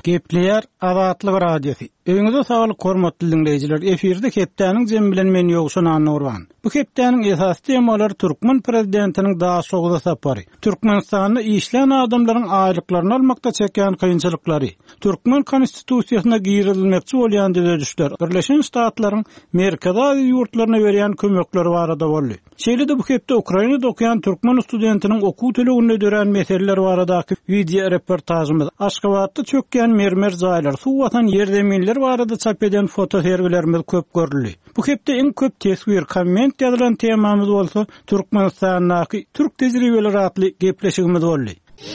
Gepleyer Azatlyk radiosu. Öňüňizde saglyk hormatly dinleýijiler. Efirde hepdäniň jem bilen men ýogşan Anurwan. Bu hepdäniň esas temalary Türkmen prezidentiniň daşoguda sapary. Türkmenistanyny işlän adamlaryň aýlyklaryny almakda çeken kynçylyklary. Türkmen konstitusiýasyna girilmekçi bolýan düzüşler. Birleşen Ştatlaryň Merkezi ýurtlaryna berýän kömekleri barada boldy. Şeýle-de bu hepde Ukrainada okuyan Türkmen studentiniň okuw tölegini ödären meseleler baradaky video reportajymyz. Aşgabatda çökýän mermer zaýlar, suw watan ýerdeminler barada çap eden foto sergilerimiz köp görüldi. Bu hepde en köp tesbir, komment ýazylan temamyz bolsa Türkmenistanyň türk tejribeleri atly gepleşigimiz boldy.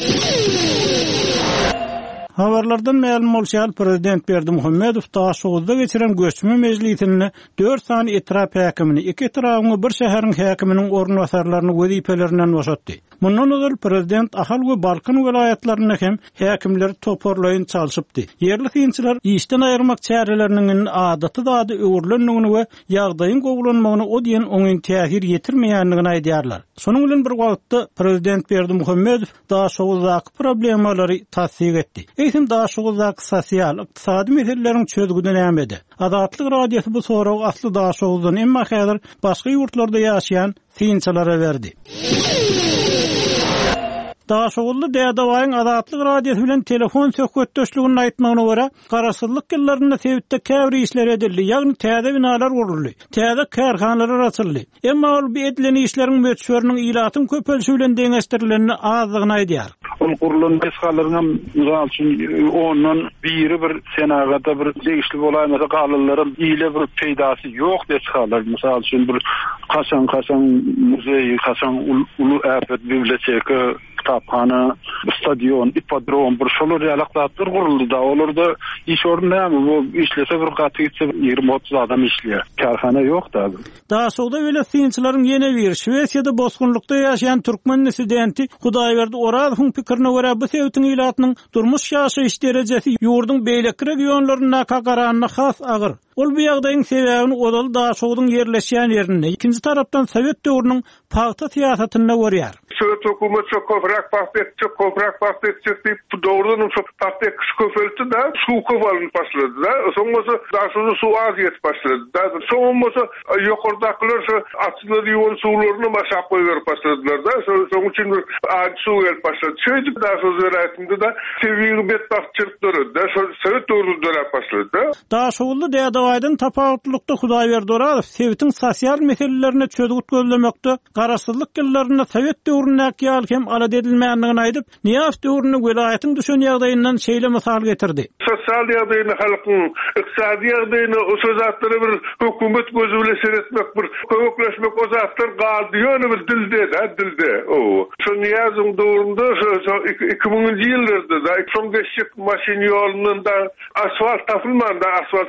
Habarlardan ma'lum bolýar, Prezident Berdimuhammedow Daşoguzda geçiren göçme mejlisini 4 sany etrap häkimini, 2 etrapyny bir şäheriň häkiminiň ornwasarlaryny wezipelerinden boşatdy. Mundan öňe Prezident ahal we Balkan welaýatlaryna hem häkimleri toparlaýyn çalyşypdy. Yerli kynçylar işden aýyrmak çäreleriniň adaty da öwürlendigini we ýagdaýyň gowulanmagyny o diýen oňun täsir ýetirmeýändigini aýdýarlar. Şonuň bilen bir wagtda Prezident Berdimuhammedow Daşoguzdaky problemleri tasdik etdi. Eýsem Daşoguzdaky sosial, ykdysady meseleleriň çözgüden ämedi. Azatlyk radiosu bu soragy asly Daşoguzdan emma häzir başga ýurtlarda ýaşaýan kynçylara berdi. Daşoguzda Dädawaýyň Azatlyk radiosu bilen telefon söhbetdeşligini aýtmagyna görä, garaşsyzlyk ýyllarynda sebitde käbir işler edildi, ýagny täze binalar guruldy, täze kärhanalar açyldy. Emma ol bu edilen işleriň möçberiniň ýylatyň köpelşi bilen deňeşdirilenini azdygyny aýdýar. Ol gurulan mesgalaryň mysal üçin ondan biri bir senagada bir degişli bolaýmasa galylaryň ýyle bir peýdasy ýok diýip çykarlar. Mysal üçin bir kaçan muzeý, kaçan ulu äfet biblioteka, kitapxana, stadion, ipodrom, bir şolar ýalaklatlar guruldy da. Olarda iş ornamy, bu işlese bir gaty gitse 20-30 adam işleýär. Karhana ýok da. Daşogda wele kynçylaryň ýene bir Şwesiýada bosgunlukda ýaşaýan türkmen dissidenti Hudaýberdi Orazowyň pikirine görä bu sebäpden ýylatynyň durmuş ýaşaýyş derejesi ýurdun beýleki regionlaryna kagaranyna has agyr. Ol bu ýagdaýyň sebäbini odal Daşogdyň ýerleşýän ýerinde, ikinji tarapdan Sowet döwrüniň paýta siýasatyna görýär. Söwet hökümet çok koprak parti çıktı. Doğrudan çok parti köfelti de su kovalın başladı da. Sonrası Daşogda su aziyet başladı da. Sonrası yukarıdakiler atçılar yoğun sularını maşa koyuyor başladılar da. Son için su gelip başladı. Şöyle Daşogda ziraatında da seviyeyi bet bahçılıkları da. Sowet döwründe başladı da. Daşogda Dädawaýdan tapawutlukda Hudaýberdi Orazow Sowetiň sosial meselelerini çözgüt gözlemekde, garaşsyzlyk ýyllaryna Sowet döwründäki ýaly ala edilmeýändigini aýdyp, Niýaf döwrüne welaýatyň düşen ýagdaýyndan şeýle mysal getirdi. Sosial ýagdaýyny halkyň, ykdysady ýagdaýyny o sözatlary bir hökümet gözü bilen seretmek, bir köwekleşmek o zatlar galdy ýöne bir dilde. Şu Niýazyň döwründe 2000-nji ýyllarda da son geçik maşin ýolundan da asfalt tapylmanda,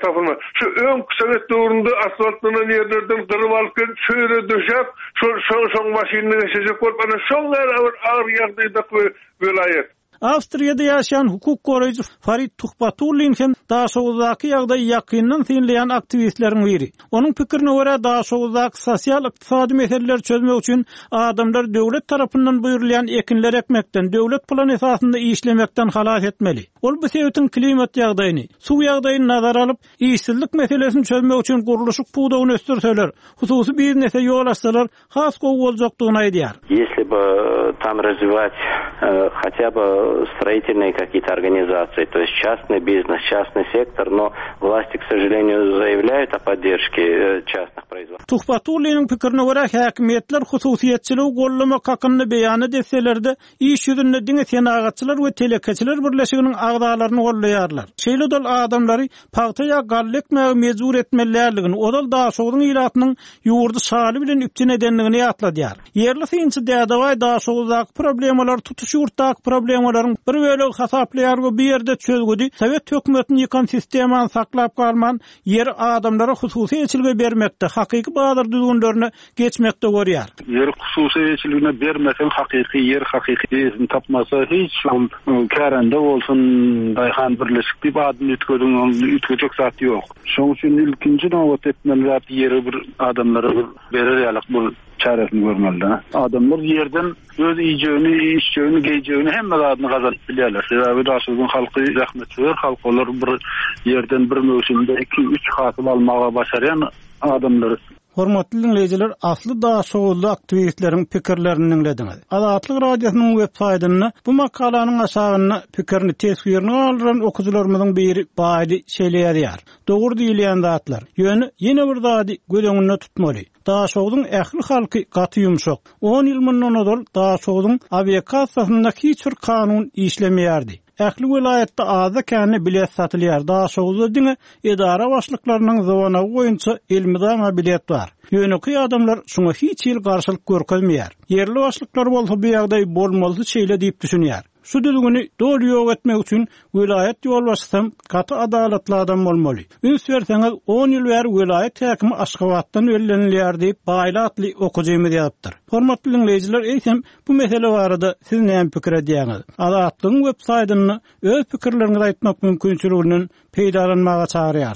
Şu öň Sowet döwründe asfaltlanan ýerlerden gyryp alyp şöýre döşep, şoň maşinini geçecek bolup ana şoňlar ağır ýagdaýda welaýat. Awstriýada ýaşaýan hukuk goraýjy Farid Tuhbatullin hem Daşoguzdaky ýagdaýy ýakyndan synlayan aktivistleriň biri. Onuň pikirine görä Daşoguzdaky sosial ykdysady meseleleri çözmek üçin adamlar döwlet tarapyndan buýrulýan ekinler ekmekden, döwlet plan esasynda işlemekden halas etmeli. Ol bu sebäpden klimat ýagdaýyny, suw ýagdaýyny nazara alyp, işsizlik meselesini çözmek üçin guruluşyk puwdagyny ösdürseler, hususy biznese ýol açsalar, has gowy boljakdygyny aýdýar. Если бы там развивать хотя бы строительные какие-то организации, то есть частный бизнес, частный сектор, но власти, к сожалению, заявляют о поддержке частных производств. Tuhbatullinin pikirine görä häkimetler hususiýetçiligi gollamak hakynda beýan etseler-de, iş ýüzünde diňe senagatçylar we telekeçiler birleşiginiň agdalaryny gollaýarlar. Şeýle dol adamlary paýta ýa gallekmäge mejbur etmeliligini, odal Daşogdyň ýylatynyň ýurdy şaly bilen üpçün edenligini ýatladýar. Yerli kynçy Dädawaý Daşogdaky problemalar tutuş ýurtdaky problemalaryň bir bölegi hasaplaýar we bir ýerde çözgüdi. Sowet hökümetiniň ýykan sistemany saklap galman ýer adamlara hususy eçilge bermekde, hakyky bazar düzgünlerini geçmekde görýär. Yer hususy eçiligine bermesen hakyky yer hakyky tapmasa hiç kärende bolsun daýhan birleşikdi badyň ütkejek zat ýok. Şoň üçin ilkinji nowat etmeli ýeri bir adamlara berer ýalyk bu çaresini görmeli. Adamlar yerden öz iyeceğini, işçeğini, geyeceğini hemme adını kazanıp bilirler. Sebebi Daşoğlu'nun halkı rahmetliler, halk olur bir yerden bir mövsimde 2-3 hasıl almağa başarayan adamlar. Hormatly dinleyijiler, asly Daşoğlu aktivistlerin pikirlerini dinlediniz. Azatlyk radiosynyň web saýtyny bu makalanyň aşagyna pikirini tesgirini aldyran okuwçylarymyzyň biri Baýdy şeýleýär. Dogry diýilýän zatlar. Ýöne ýene bir zady gödeňinde tutmaly. Daşoğluň ähli halky gaty ýumşak. 10 ýyl mundan odal Daşoğluň aviakasasynda hiç bir kanun işlemeýärdi. Ähli vilayetde aza känne bilet satylýar. Daşoğlu diňe edara başlyklarynyň zawanagy goýunça ilmidama bilet bar. Ýöneki adamlar şuňa hiç ýyl garşylyk görkezmeýär. Yerli başlyklar bolsa bu ýagdaý bolmaly şeýle diýip düşünýär. Şu dülgünü doğru ýok etmek üçin vilayet ýolbaşysam gaty adalatly adam bolmaly. Üns berseňiz 10 ýyl bäri vilayet häkimi Aşgabatdan ölenilýär diýip Baýly atly okuwçymyz ýazypdyr. Hormatly dinleyijiler, eýsem bu mesele barada siz näme pikir edýäňiz? Adatlyň web saýtyny öz pikirleriňizi aýtmak mümkinçiliginden peýdalanmaga çağırýar.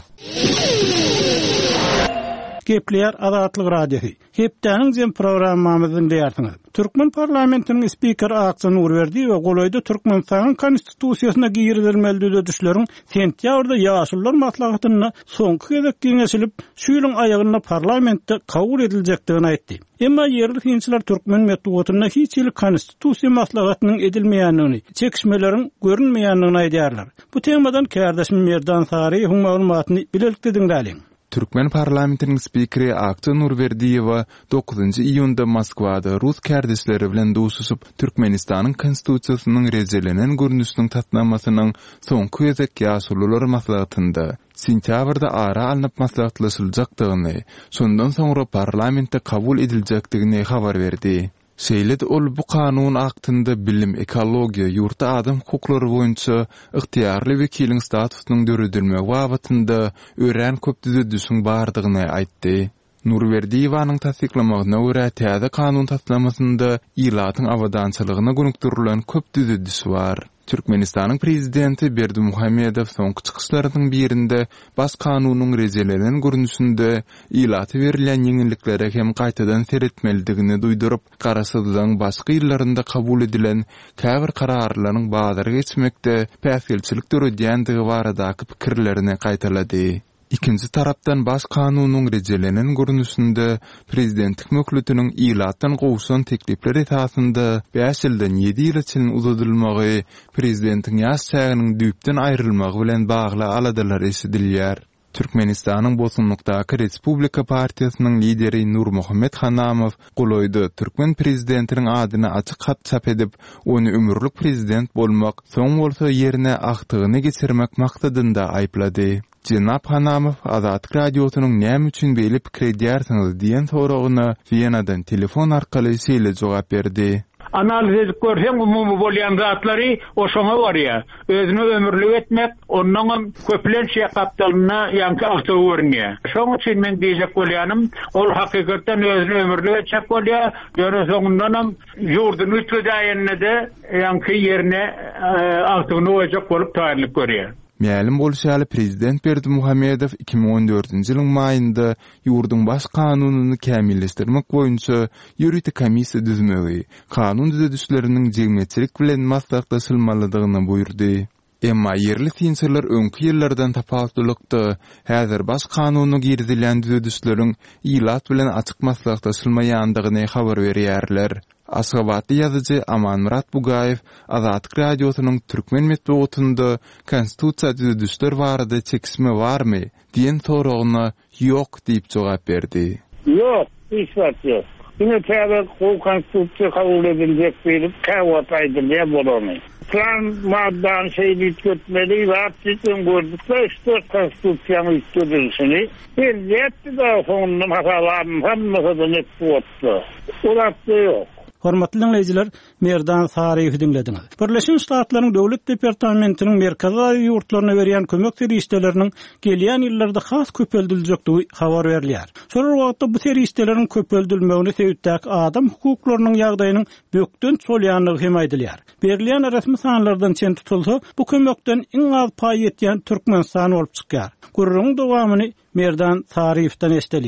Gepleýär Azatlyk radiosu. Hepdeniň jem programmamyzy dinleýärsiňiz. Türkmen parlamentiniň spikeri Aksan Nurberdi we Goloýda Türkmenistanyň konstitusiýasyna giýirilmeli düzüşleriň sentýabrda ýaşylar maslahatyna soňky gezek giňeşilip, şu ýylyň aýagyna parlamentde kabul ediljekdigini aýtdy. Emma yerli hinçiler Türkmen medeniýetine hiç ýyl konstitusiýa maslahatynyň edilmeýändigini, çekişmeleriň görünmeýändigini aýdýarlar. Bu temadan kärdeşim Merdan Sariýewiň maglumatyny bilelikdiňler. Türkmen parlamentiniň spikeri Aksan Nurberdiýewa 9 iýunda Moskwada Rus kärdeşleri bilen duşuşyp Türkmenistanyň konstitusiýasynyň rejelenen görnüşiniň tatnamasynyň soňky gezek ýaşylar maslahatynda sentýabrda ara alınıp maslahatlaşyljakdygyny, şondan soňra parlamentde kabul ediljekdigini habar berdi. Şeýle ol bu kanun aktynda bilim, ekologiýa, ýurtda adam hukuklary boýunça ygtyýarly wekiliň statusynyň döredilmegi wagtynda ören köp düzüdüşüň bardygyny aýtdy. Nurberdiýewanyň tasdiklamagyna görä täze kanun taslamasynda ýylatyň awadançylygyna gönükdirilen köp düzüdüş bar. Türkmenistanyň prezidenti Berdimuhammedow soňky çykyşlarynyň birinde bas kanunyň rejelenen görnüşinde ýylaty berilen ýeňilliklere hem gaýtadan seretmelidigini duýdurup, garaşdyrylan başga ýyllarynda kabul edilen käbir kararlaryň bazary geçmekde päsgelçilik döredýändigi baradaky pikirlerini gaýtalady. İkinci tarapdan bas kanunyň rejelenen görnüşinde prezidentlik möhletiniň ýylatdan gowşan teklipleri esasında 5 ýyldan 7 ýyl için uzatylmagy, prezidentiň ýaş çäginiň düýpden aýrylmagy bilen bagly aladalar eşidilýär. Türkmenistanyň Bosunlukdaky Respublika Partiýasynyň lideri Nurmuhammed Hanamow Goloýda Türkmen prezidentiniň adyny açyk hat çap edip, onu ömürlük prezident bolmak, soň bolsa ýerine aktygyny geçirmek maksadynda aýplady. Cenap Hanamow Azatlyk radiosynyň näme üçin beýle pikir edýärsiňiz diýen soragyna Wienadan telefon arkaly şeýle jogap berdi. Analiz edip görsem umumy bolýan zatlary oşoňa barýar. Özüni ömürlük etmek, ondan köplen şey kapitalyna ýanky aktyw görnýär. Şoň üçin men diýjek bolýanym, ol hakykatdan özüni ömürlük etjek bolýar, ýöne soňundan ýurdun ütgedäýänine de ýanky ýerine aktywyny goýjak bolup taýýarlyk görýär. Mälim bolşaly prezident Berdimuhammedow 2014-nji ýylyň maýynda ýurdun baş kanunyny kämilleşdirmek boýunça ýuridik komissiýa düzmegi, kanun düzedişleriniň jegmetçilik bilen maslahatlaşylmalydygyny buýurdy. Emma yerli tinçiler öňkü ýyllardan tapawutlykda häzir baş kanunyny girdilen düzedişleriň ýylat bilen açyk maslahatlaşylmaýandygyny habar berýärler. Aşgabatly ýazyjy Amanmurat Bugaýew Azatlyk radiosynyň Türkmen medeniýetinde konstitusiýa düzüşleri barada çekişme barmy diýen soragyna ýok diýip jogap berdi. Ýok, hiç ýok. Ine täze konstitusiýa kabul ediljek diýip käwat aýdylýar bolany. Plan maddan şeýle götmeli we atdyň gördükde işte konstitusiýanyň üstünlüğini bir ýetdi de soňundan hasalaryn hammasy net boldy. Ulatdy ýok. Hormatly dinleyijiler, Merdan Sariýewi dinlediňiz. Birleşik Ştatlaryň Döwlet Departamentiniň merkezi ýurtlaryna berýän kömek serişdeleriniň gelýän ýyllarda has köpeldiljektigi habar berilýär. Şol wagtda bu serişdeleriň köpeldilmegine sebäpdäki adam hukuklarynyň ýagdaýynyň bökden çolýanlygy hem aýdylýar. Berilýän resmi sanlardan çen tutulsa, bu kömekden iň az paý etýän Türkmenistan bolup çykýar. Gurrun dowamyny Merdan Sariýewden esdelýin.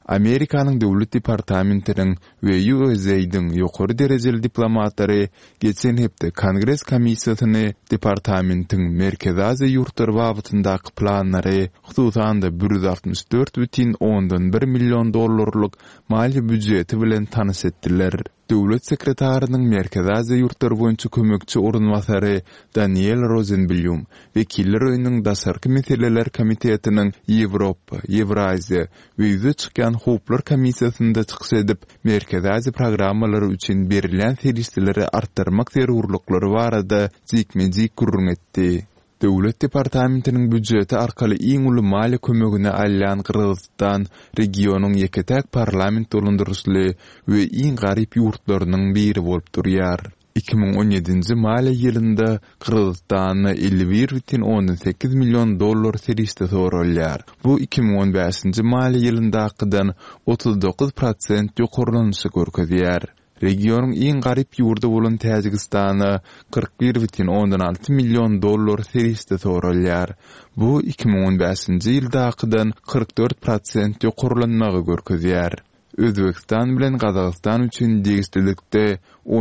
Amerikanyň Döwlet Departamentiniň we USA'dyň ýokary derejeli diplomatlary geçen hepde Kongres komissiýasyny departamentin Merkezi Aziýa ýurtları babytyndaky planlary, hususan da $164,1 milyon mali büdjeti bilen tanys etdiler. Döwlet sekretarynyň Merkezi Aziýa ýurtları boýunça kömekçi orunwasary Daniel Rosenblum wekiller öýüniň dasarky meseleler komitetiniň Ýewropa, Ýewraziýa we ýüze çykan hukuklar komissiýasynda çykyş edip Merkezi Aziýa programmalary üçin berilen serişleri artdyrmak zerurlyklary barada jikme-jik gurrun etdi. Döwlet departamentiniň büdjeti arkaly iň uly mali kömegine alýan Kyrgyzstan regionuň ýeketäk parlament dolundurusly we iň garyp ýurtlarynyň biri bolup durýar. 2017-nji mali ýylynda Kyrgyzstany $51,8 milyon serişde sorulýar. Bu 2015-nji mali ýylyndakydan 39% ýokarlanyşy görkezýär. Regionun iň garyp ýurdu bolan Täjikistany $41,6 milyon serişde sorulýar. Bu 2015-nji ýyldakydan 44% ýokarlanmagy görkezýär. Özbekistan bilen Gazagystan üçin degişlilikde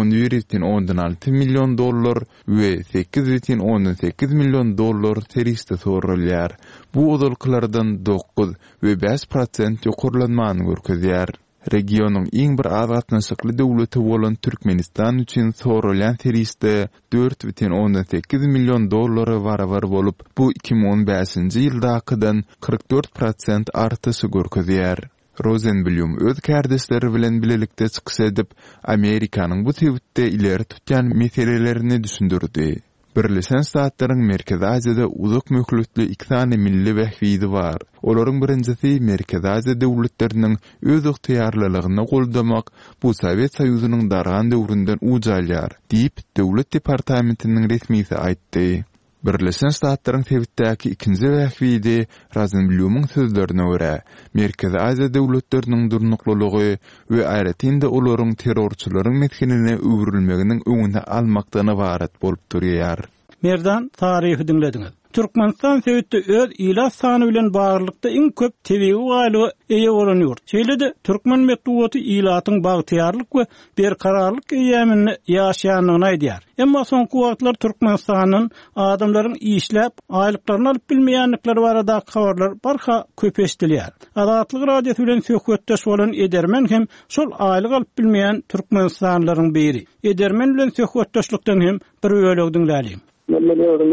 $11,6 milyon we $8,8 milyon serişde sorulýar. Bu odalkylardan 9 we 5% ýokarlanmany görkezýär. Regionun iň bir azatnaşykly döwleti bolan Türkmenistan üçin sorulýan serişde $4,8 milyon barabar bolup, bu 2015-nji ýyldakydan 44% artyşy görkezýär. Rosenblum öz kärdesleri bilen bilelikde çykyş edip Amerikanyň bu tebitde ileri tutýan meselelerini düşündirdi. Birleşen Ştatlaryň Merkezi Aziýada uzak möhletli 2 tane milli wehidi bar. Olaryň birinjisi Merkezi Aziýa döwletleriniň öz ygtyýarlylygyny goldamak bu Sowet Soýuzynyň dargan döwründen ujalýar, diýip Döwlet Departamentiniň resmisi aýtdy. Birleşen Ştatlaryň tebitdäki ikinji wehidi Rosenblumyň sözlerine görä, Merkezi Aziýa döwletleriniň durnuklylygy we aýratynda olaryň terrorçylaryň metkenine öwrülmeginiň öňüne almakdan ibaret bolup durýar. Merdan taryhy dinlediňiz. Türkmenistan söýütde öz ilas sany bilen barlykda iň köp tebigi gaýly eýe bolan ýurt. Şeýlede türkmen medeniýeti ilatyň bagtyarlyk we berkararlyk eýemini ýaşaýanlygyny aýdýar. Emma soňky wagtlar Türkmenistanyň adamlaryň işläp aýlyklaryny alyp bilmeýänlikleri barada habarlar barha köp eşdilýär. Azatlyk radiosu bilen söhbetdeş bolan Edermen hem şol aýlyk alyp bilmeýän türkmenistanlylaryň biri. Edermen bilen söhbetdeşlikden hem bir öýleg dinläýin. Ben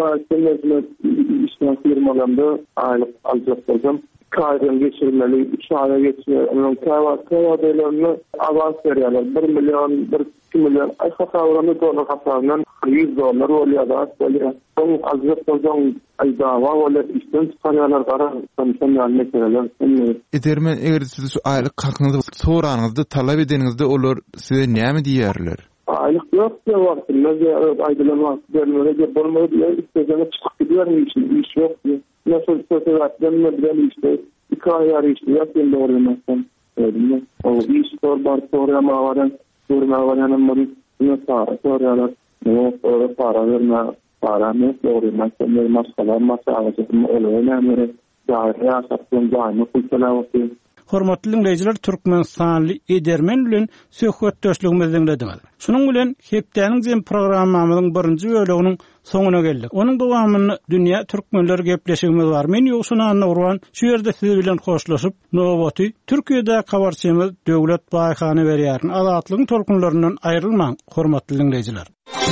firmalarında aylık alacak olacağım. Kayrın geçirmeli, 3 aya geçirmeli. Onun kahvaltılarını avans veriyorlar. 1 milyon, 1-2 milyon. Ay hatalarını dolar hatalarından $100 oluyor da. Son alacak olacağım aydava oluyor. İşten çıkarıyorlar. Konuşan yani meseleler. Edermen, eğer siz şu aylık hakkınızda soranızda, talep edenizde olur, size ne mi diyerler? Aylık yok ya vaktinde aydınlanmak vermeye bulmadı diye istediğine çıkıp gidiyor mu iş yok diye. Nasıl sözlerden ne bilen işte 2 ay yarı işte yapayım doğrulamazsam. O iş sorma varan moris ne soruyorlar. Ne para verme para ne doğrulamazsam ne masala öyle ya satın daima kullanılıyor. Hormatly dinleyijiler, Türkmenistanly Edermen bilen söhbetdeşligimizi dinlediňiz. Şunuň bilen hepdäniň jem programmamyzyň birinji böleginiň soňuna geldik. Onuň dowamyny Dünýä Türkmenleri gepleşigimiz bar. Men ýoksunan Nurwan şu ýerde siz bilen hoşlaşyp, nowaty Türkiýede habarçymyz Döwlet Baýhany berýär. Azatlygyň tolkunlaryndan aýrylmaň, hormatly dinleyijiler.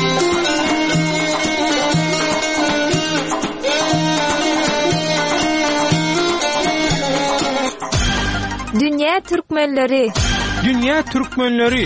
Dünya Türkmenleri. Dünya Türkmenleri.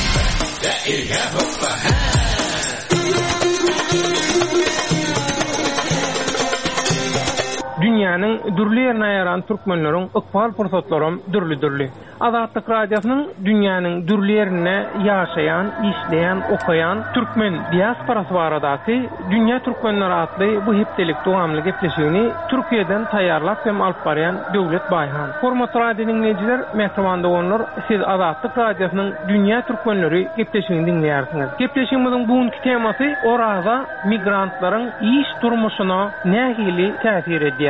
Dünýäniň dürli ýerine ýaran türkmenleriň ykbal fursatlary dürli. Azatlyk radiosynyň dünýäniň dürli ýerine ýaşaýan, işleýän, okaýan türkmen diasporasy baradaky Dünýä Türkmenleri adly bu hepdelik dowamly gepleşigini Türkiýeden taýýarlap hem alyp barýan Döwlet Baýhan. Hormatly radio dinleyijiler, mehribanda bolunlar, siz Azatlyk radiosynyň Dünýä Türkmenleri gepleşigini dinleýärsiňiz. Gepleşigimiziň bugünkü temasy orada migrantlaryň iş durmuşyna nähili täsir edýär.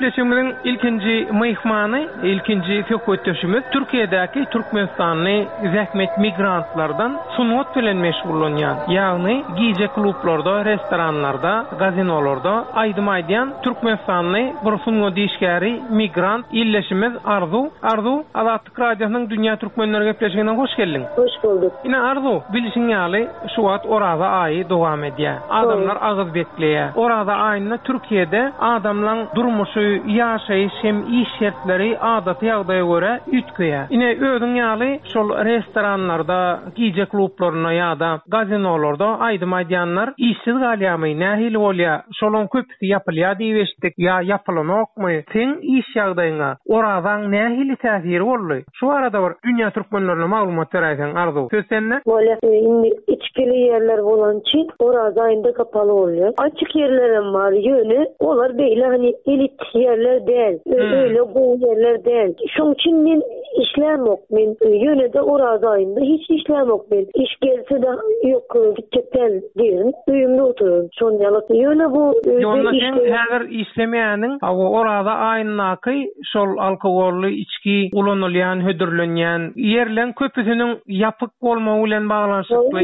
Gepleşigimiziň ilkinji myhmany, ilkinji söhbetdeşimiz Türkiýedäki Türkmenistanly zähmet migrantlardan sunwat bilen meşgullanýan. Ýagny giýje klublarda, restoranlarda, gazinolarda aýdym-aýdyan Türkmenistanly bir sunwat diýişgäri migrant illeşimiz Arzu. Arzu, Azatlyk Radiosynyň Dünýä Türkmenleri gepleşigine hoş geldin. Hoş bulduk. Ine Arzu, bilişiň ýaly şu wagt Oraza aýy dowam edýär. Adamlar agyz bekleýär. Oraza aýyna Türkiýede adamlaryň durmuşy, ýaşaýyş hem iş şertleri adaty ýagdaýa görä ütkeýär. Ine özüň ýaly şol restoranlarda, giýje klublaryna ýa-da gazinolarda aýdym-aýdyanlar işsiz galýamy, nähili bolýar. Şolon köpüsi ýapylýar diýip eşitdik, ýa ýapylanokmy? Sen iş ýagdaýyna Orazaň nähili täsiri boldy? Şu arada bir dünýä türkmenlerine maglumat beräýän Arzu. Söz sende? Bolýar. Indi içkili yerler bolan için Oraza aýynda kapaly bolýar. Açyk yerlerim var ýöne, olar beýle hani elit yerler değil. Öyle bu yerler değil. Şoň için men işlemok. Men ýöne de Oraza aýynda hiç işlemok men. İş gelse de yok gitjekden diýerim. Öýümde otururum. Şoň ýaly ýöne bu işler häzir işlemeýäniň Oraza aýynaky şol alkogolly içki ulanylýan, hödürlenýän yerlen köpüsiniň ýapyk bolmagy bilen baglanşykly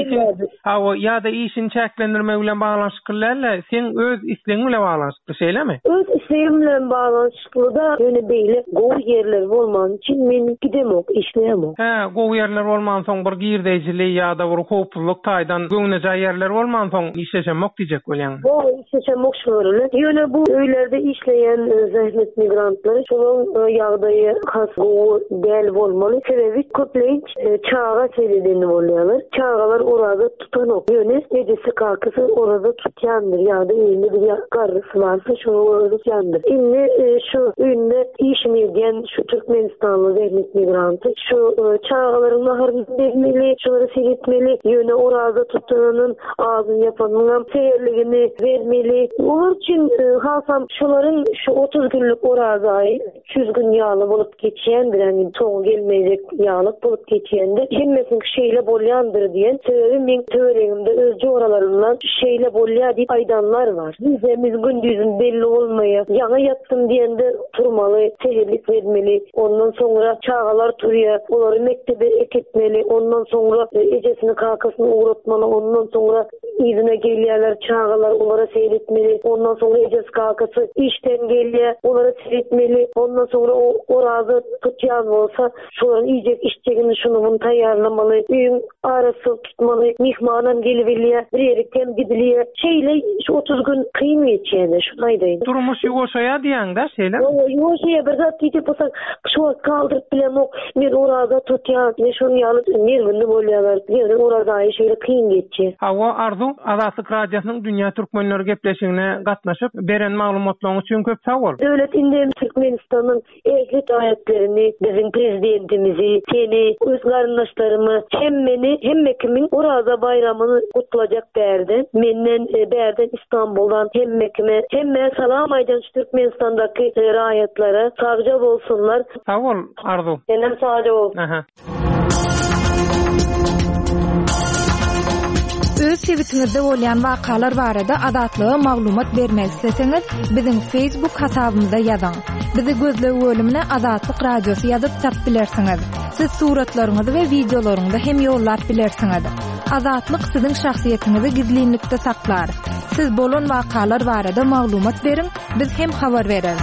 ýa-da işin çäklendirmegi bilen baglanşykly. Sen öz isleň bilen baglanşykly şeýlemi? Öz isleň bilen baglanşykly da ýöne beýle gowy yerler bolman için men gidemok, işleýemok. Gowy yerler bolman soň bir girdejlik ýa-da bir howpsuzlyk taýdan göňüne yerler bolman soň işleşemok diýjek bolýan. İşleşemok şöyle. Ýöne bu öýlerde işleýän zähmet migrantlary şoň ýagdaýy has gowy däl bolmaly. Sebebi köpleýin çağa seredeni bolýarlar. Çağalar orada tutanok. Ýöne edesi kakysy orada tutýandyr ýa-da ýene bir garrysy barsa şonu orada tutýandyr. Indi şu öýünde işmeden şu Türkmenistanly zähmet migranty şu çağalaryň maharyny bermeli, şolary seretmeli, ýöne orada tutananyň azyny ýapanyň seýerligini bermeli. Olar üçin hasam şolaryň şu 30 günlük Oraza 300 gün ýaly bolup geçýändir, ýani soň gelmeyjek ýalyk bolup geçýändir. Hemmesini şeýle bolýandyr diýen sebebi men töweregimde özce oralaryndan şeýle bolýar diýip aýdanlar var. Bizemiz gündüzün belli bolmaýar. Ýaňa ýatdym diýende turmaly, seherlik vermeli. Ondan soňra çağalar turýar, olary mektebe eketmeli. Ondan soňra ejesini kakasyny uğratmaly. Ondan soňra izine gelýärler çağalar, olara seyretmeli. Ondan soňra ejes kakasy işten gelýär, olara seyretmeli. Ondan soňra o Oraza tutýan bolsa, şolaryň ýiyecek içjegini şunu bunu taýýarlamaly. Üýüň arasy tutmaly. Mihmanam gelip elýär, bir ýerden gidilýär. Şeýle şu 30 gün kyn geçýär, şunaýda. Durmuş ýoşaýa diýäň-de şeýle. Ýoşaýa bir zat diýip bolsaň, şu kaldyryp bilemok. Men Oraza tutýan, ne şonu ýaly nerwinde bolýarlar. Ýöne Oraza şeýle kyn geçýär. Hawa Arzu, Azatlyk Radiosynyň Dünýä Türkmenleri gepleşigine gatnaşyp beren maglumatlaryň üçin köp sag bol. Döwlet indi Türkmenistanyň ehlit aýatlaryny, biziň prezidentimizi, seni, öz garyndaşlarymy, hemme kimin Oraza bayramyny gutlajak bärden, menden bärden İstanbuldan hemme salam aýdan Türkmenistandaky raýatlara sagja bolsunlar. Sag bol Arzu. Senem sagja bol. Öz sebitiniňizde bolýan wakalar barada adatlyga maglumat bermek isteseňiz, biziň Facebook hasabymyza ýazyň. Bizi gözlegi bölümine Azatlyk Radiosy ýazyp tap bilersiňiz. Siz suratlaryňyzy we videolaryňyzy hem ýollap bilersiňiz. Azatlyk siziň şahsiýetiniňizi gizlinlikde saklar. Siz bolan wakalar barada maglumat beriň, biz hem habar bereriz.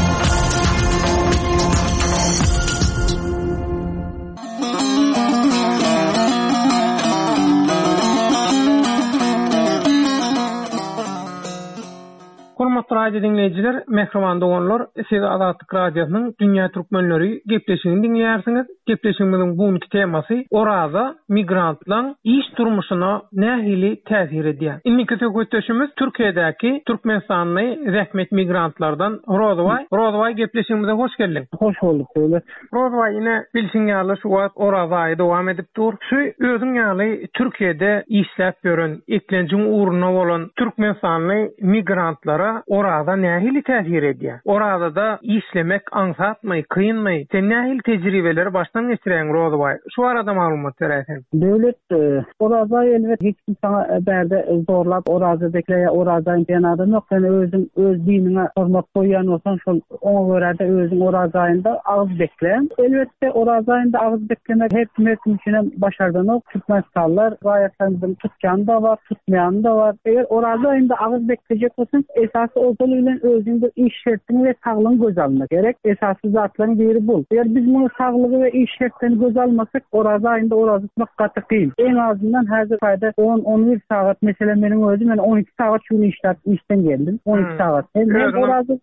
Hormatly radio dinleyijiler, mehriban doganlar, siz Azatlyk Radiosynyň Dünýä Türkmenleri gepleşigini dinleýärsiňiz. Gepleşigimiziň bugünkü temasy Oraza migrantlaryň iş durmuşyna nähili täsir edýär. Indiki söhbetdeşimiz Türkiýedäki Türkmenistanly zähmet migrantlardan Rozway gepleşigimize hoş geldin. Hoş bulduk döwlet. Rozway ýene bilsiň ýaly şu wagt Oraza dowam edip dur. Şu özüň ýaly Türkiýede işläp ýören, eklenjiň uğruna bolan Türkmenistanly migrantlara orada nähili täsir edýär? Orada da işlemek aňsatmy, kıyınmy? Sen nähili tejribeleri başdan geçiren Rozbay? Şu arada maglumat berýän. Döwlet orada elbet hiç kim sana berde zorlap orazadakiler orazayın denadın yok. Sen özün öz dinine hormat koyan olsan şol ona göre de özün orazayında ağız bekleyen. Elbette orazayında ağız beklemek hepimiz için başarıdan ok. Türkmenistanlar gayetlendim tutkan da var, tutmayan da var. Eğer orazayında ağız bekleyecek olsun esası ozalıyla özünde iş şertini ve sağlığını göz almak gerek. Esası zatların biri bul. Eğer biz bunu sağlığı ve iş şertini göz almasak orazayında orazı tutmak katı değil. En azından her fayda 10-11 saat mesela benim özüm ben 12 saat şunu işten geldim. 12 saat. Hem orazı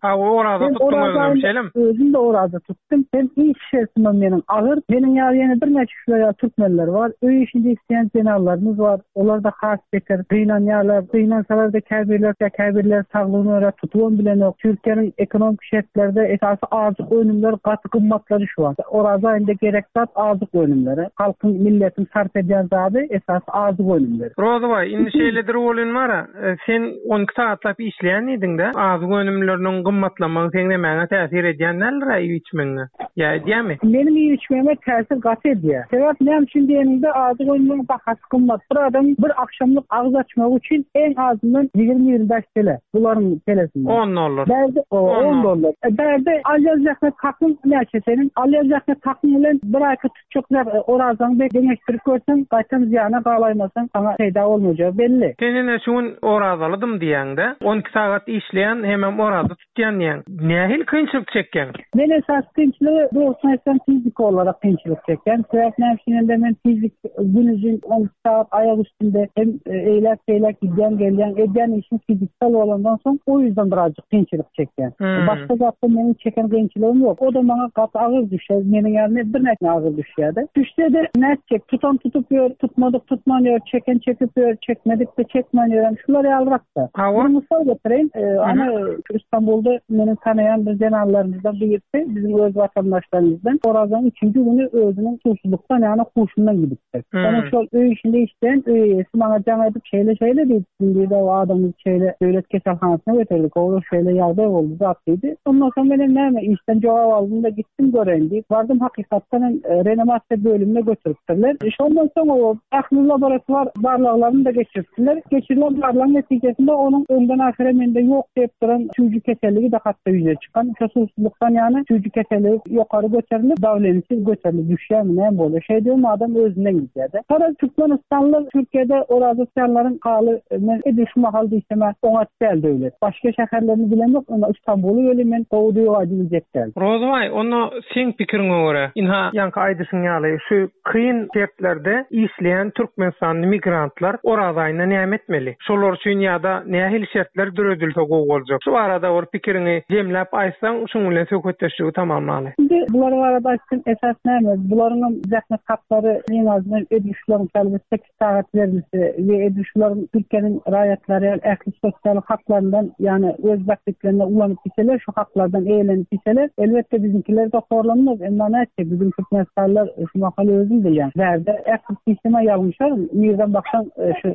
tuttum özüm de orazı tuttum. Hem iş şertimi benim ağır. Benim yeni bir neçe şuraya Türkmenler var. Öyle işinde isteyen cenallarımız var. Onlar da has bekar. Kıynansalar da kebirler sağlığını öyle tutulan bilen yok. Türkiye'nin ekonomik şartlarda esası azık önümler, katı kımmatları şu an. Orada aynı gerektat azık önümleri. Halkın, milletin sarf eden zadı esası azık önümleri. Rozbay, indi şeyledir olun var. Sen 12 saatlap işleyen idin de azık önümlerinin kımmatlamanı sen de bana tesir ediyen neler iyi içmenine? Ya diye mi? Benim iyi içmeme tesir katı ediyor. Sebep neyim şimdi yanında azık önümlerin bahası kımmat. Bir adam bir akşamlık ağız açmak için en azından 20-25 TL. Bunların telesinden. 10 dolar. $10 dolar. Berde alacaklık hakkın ne senin? Alacaklık hakkın ile bir ayka tutacaklar orazan ve deneştirip görsen kaçtan ziyana bağlaymasan sana fayda olmayacağı belli. Senin şun orazalıdım diyen de 12 saat işleyen hemen orada tutuyan diyen. Nehil kıyınçılık çekken? Ben esas kıyınçılığı doğrusuna esen fizik olarak kıyınçılık çekken. Sebep nefsinin de ben fizik günüzün 12 saat ayak üstünde hem eylek giden gelen eden işin fiziksel olandan sonra o yüzden birazcık kıyınçılık çekken. Başka zaten benim çeken kıyınçılığım yok. O da bana katı ağır düşer. Benim yerine bir nekne ağır düşerdi. Düşse de net çek. Tutan tutuyor, tutmadık tutmanıyor, çeken çekiyor, çekmedik de çekmiyor. Şunları alrakta. Bir misal getireyim. Hani İstanbul'da benim tanıyan bir cenallarımızdan birisi bizim öz vatandaşlarımızdan orazan 3. günü özünün susuzluktan yani kuşundan gidipti. Onun şu öy işinde işleyen üyesi bana can edip şeyle değil. Şimdi de o adamı şeyle devlet keselhanasına götürdük. O şeyle yardım oldu zatlıydı. Ondan sonra benim neyme işten cevap aldığımda gittim görendi. Vardım hakikaten reanimasyon bölümüne götürüptüler. Ondan sonra o aklı laboratuvar varlıklarını da geçirdiler. Geçirilen varlığın neticesinde onun önden ahireminde yok deyip duran çocuk keselliği de hatta yüze çıkan. Susuzluktan yani çocuk keselliği yukarı götürülüp davlenisiz götürülüp düşüyor mu ne böyle. Şey diyorum adam özünden gidiyordu. Sonra Türkmenistanlı Türkiye'de orazısyanların halı edişme halde isteme ona değil devlet. Başka şehirlerini bilen yok ama İstanbul'u ölümün kovduğu adilecek değil. Rozbay, onu sen pikirine göre inha yankı aydısın yalı şu kıyın şartlarda işleyen Türkmenistanlı migrantlar oradayına ne etmeli? Şolor dünyada nehil şartlar dürödülse olacak. Şu arada or pikirini demlep aysan şununla sökütleşiği tamamlalı. Şimdi bunları arada açsın esas neyme? Bunların zahmet hakları en azından edişlerin kalbi 8 saat verilse ve edişlerin Türkiye'nin rayetleri, ehli sosyal haklarından yani öz vakitlerine ulanıp biseler, şu haklardan eğlenip biseler, elbette bizimkiler de horlanmaz. Ama ne edecek? Bizim Türkmenistanlar şu makalı özüm de yani. Verdi. Ehli sisteme yalmışlar. Mirden baksan şu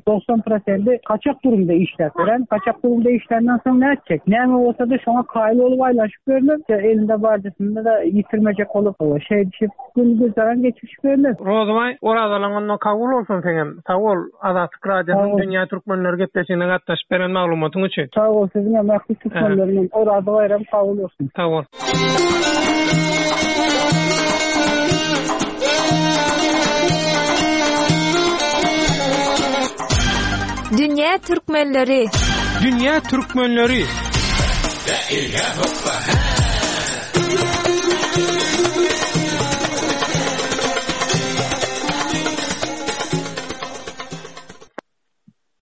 90% kaçak durumda işler. Yani kaçak durumda işlerden sonra ne edecek? Ne olsa da şuna kaylı olup aylaşıp görülür. Elinde bardısında da yitirmeyecek olup şey dişip gün gözden geçmiş görülür. Rozbay, oradalanın o kavul olsun senin. Sağ ol. Azatlık Radyosu'nun Dünya Türkmenleri Gepleşi'ne katlaşıp veren mağlumatın için. Sağ ol sizin emekli Türkmenlerinin orada bayram kavul olsun. Sağ ol. Dünya Türkmenleri. Dünya Türkmenleri.